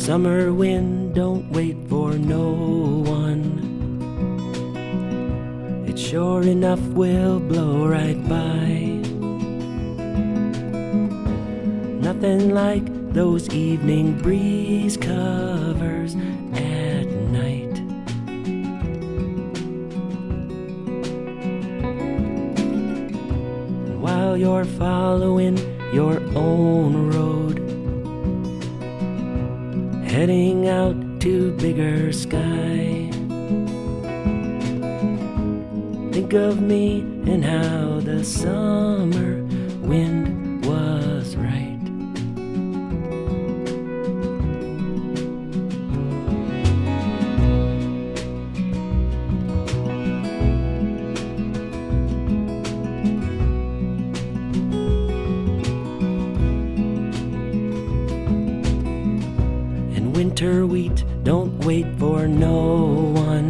summer wind don't wait for no one. It sure enough will blow right by. Nothing like those evening breeze covers at night. And while you're following your own road, heading out to bigger sky, think of me and how the summer wind was right. Winter wheat don't wait for no one.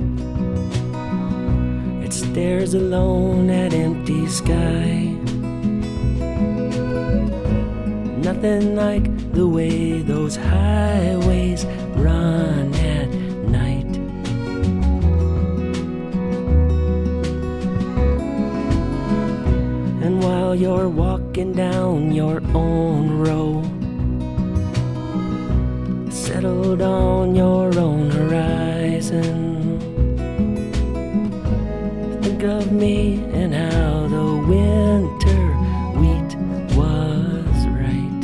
It stares alone at empty sky. Nothing like the way those highways run at night. And while you're walking down your own road, settled on your own horizon, think of me and how the winter wheat was right.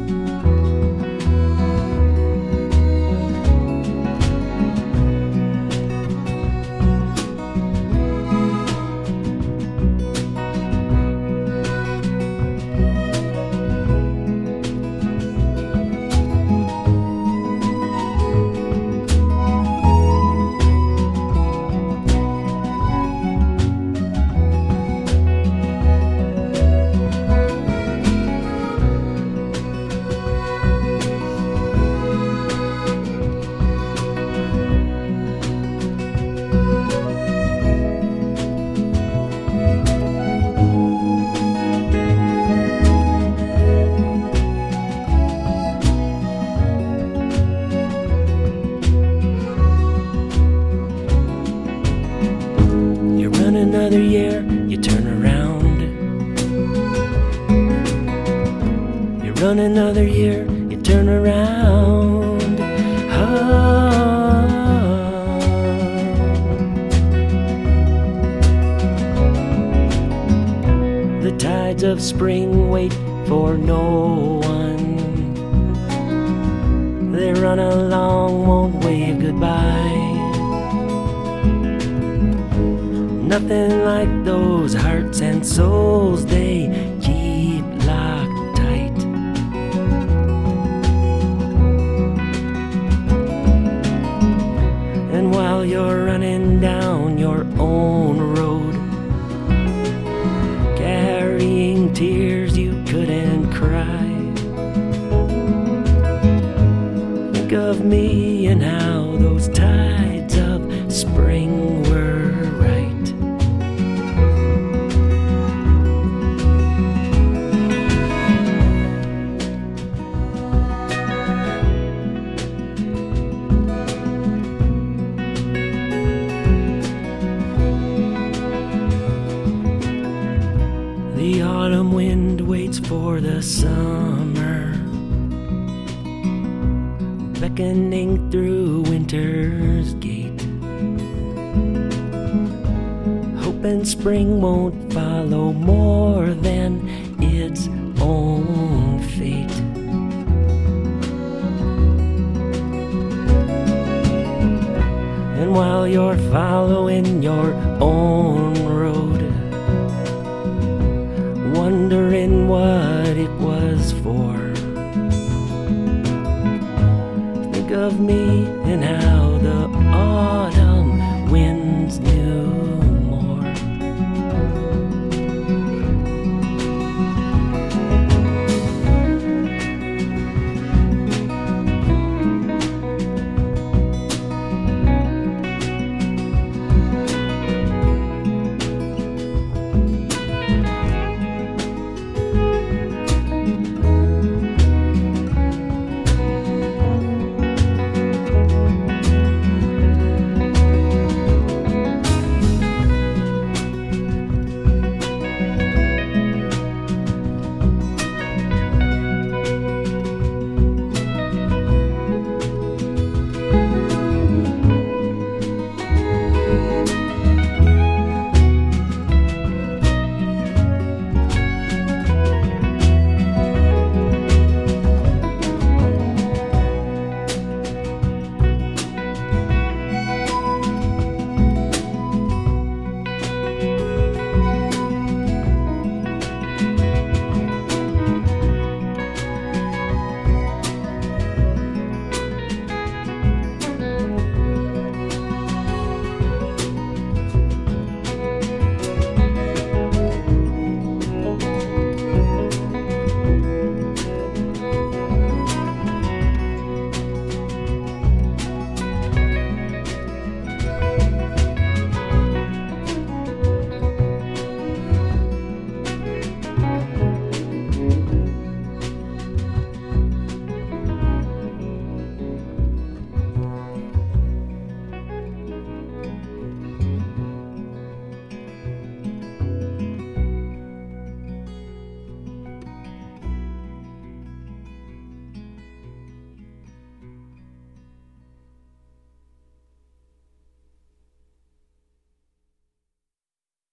Another year, you turn around. You run another year, you turn around. The tides of spring wait for no one. They run along, won't wave goodbye. Nothing like those hearts and souls they keep locked tight. And while you're running down your own road, carrying tears you couldn't cry, think of me and how those tides of spring were right. The autumn wind waits for the summer, beckoning through winter's gate, hoping spring won't follow more than its own fate. And while you're following your own road, wondering what it was for, think of me